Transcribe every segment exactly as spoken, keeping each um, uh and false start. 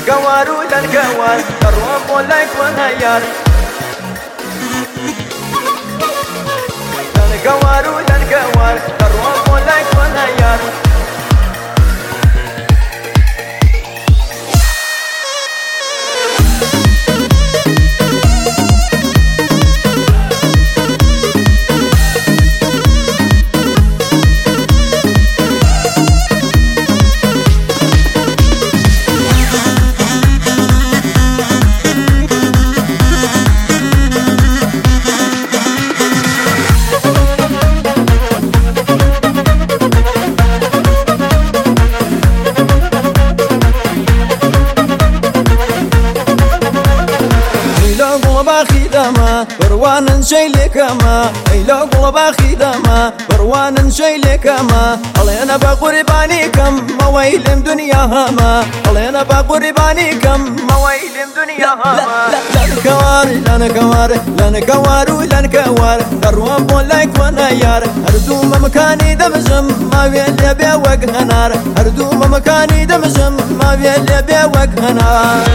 لنكوار ولنكوار الروح ولايك ونيار لنكوار ولنكوار الروح ولايك ونيار خدمة بروانا شي لكما إلا قلبا خدمة بروانا شي لكما الله أنا بقربانيكم مويلم دنيا هما الله أنا بقربانيكم مويلم دنيا هما لا نكوار لا نكوار لا نكوار لا نكوار الروح بولايك ونيار أردوم مكاني دمجم ما بيلي بيوك هنار أردوم مكاني دمجم ما بيلي بيوك هنار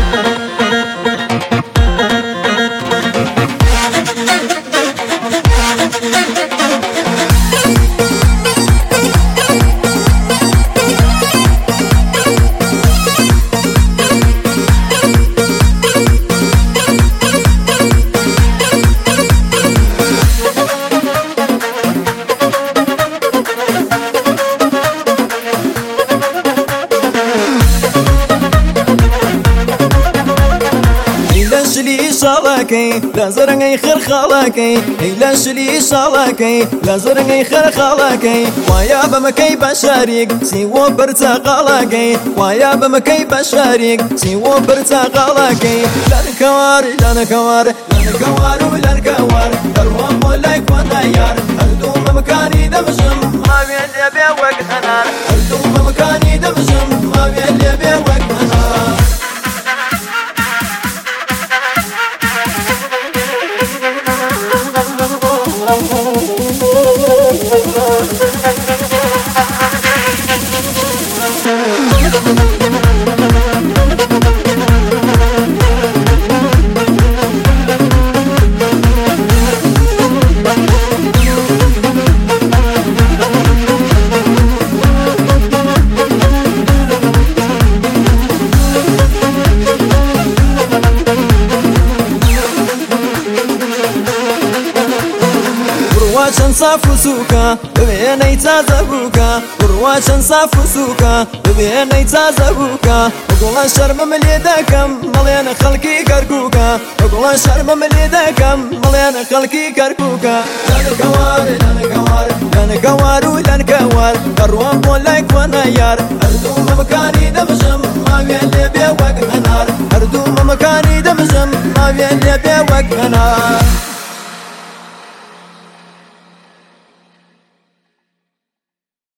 لي صلاكي لا زرني خير خلاكي لا شلي صلاكي لا زرني خير خلاكي ويا بمكي بشاريك سيو برتقالاكي ويا بمكي بشاريك سيو برتقالاكي لا نكوار لا نكوار لا نكوار ولا نكوار الروح ولايك ونيار الدوم مكاني دمجم ما بيلي بيوك هنار الدوم مكاني دمجم ما بيلي بيوك هنار رواشن صافو سوكا ببيني تازبوكا رواشن صافو سوكا ببيني تازبوكا وقول الشرم مليدكم مليان خلقي كركوكا وقول الشرم مليدكم مليان خلقي كركوكا لا نكوار لا نكوار لا نكوار ولا نكوار الروح بولايك ونيار أردوم مكاني دمجم ما بيلي بيوك هنار أردوم مكاني دمجم ما بيلي بيوك هنار